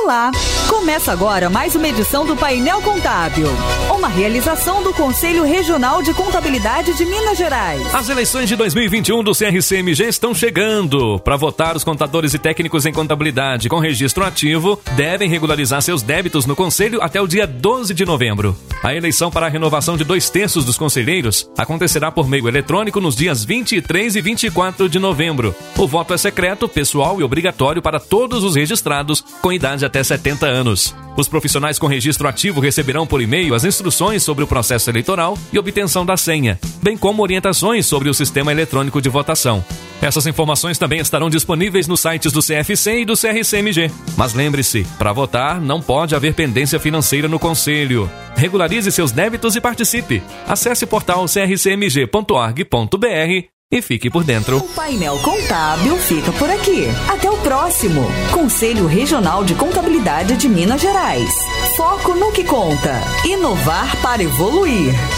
Olá! Começa agora mais uma edição do Painel Contábil, uma realização do Conselho Regional de Contabilidade de Minas Gerais. As eleições de 2021 do CRCMG estão chegando. Para votar, os contadores e técnicos em contabilidade com registro ativo devem regularizar seus débitos no Conselho até o dia 12 de novembro. A eleição para a renovação de 2/3 dos conselheiros acontecerá por meio eletrônico nos dias 23 e 24 de novembro. O voto é secreto, pessoal e obrigatório para todos os registrados com idade até 70 anos. Os profissionais com registro ativo receberão por e-mail as instruções sobre o processo eleitoral e obtenção da senha, bem como orientações sobre o sistema eletrônico de votação. Essas informações também estarão disponíveis nos sites do CFC e do CRCMG. Mas lembre-se, para votar não pode haver pendência financeira no Conselho. Regularize seus débitos e participe. Acesse o portal crcmg.org.br e fique por dentro. O Painel Contábil fica por aqui. Até o próximo. Conselho Regional de Contabilidade de Minas Gerais. Foco no que conta. Inovar para evoluir.